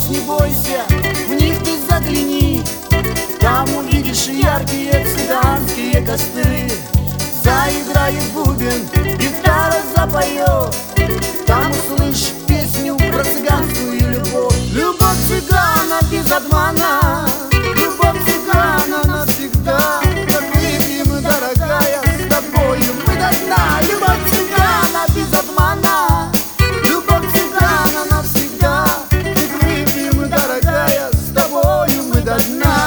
глаз не бойся, в них ты загляни. Там увидишь яркие цыганские костры. Заиграет бубен, гитара запоет. Там услышишь песню про цыганскую любовь. Любовь цыгана без обмана, любовь цыгана навсегда. Как выпьем, дорогая, с тобою мы до дна. Любовь цыгана без обмана, любовь цыгана навсегда. Как выпьем, дорогая, с тобою мы до дна.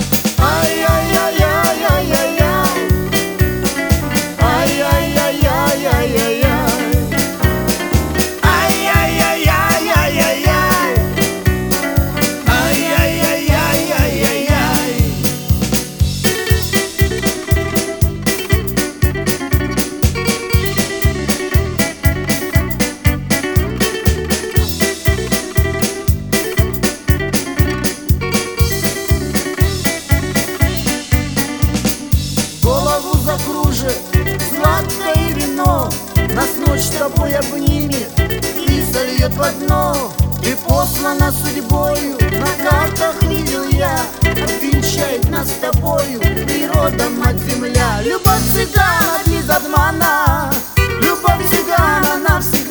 Закружит сладкое вино, нас ночь с тобой обнимет и сольет в одно. Ты послана судьбою, на картах видел я, обвенчает нас с тобою природа, мать земля. Любовь цыгана без обмана, любовь цыгана навсегда.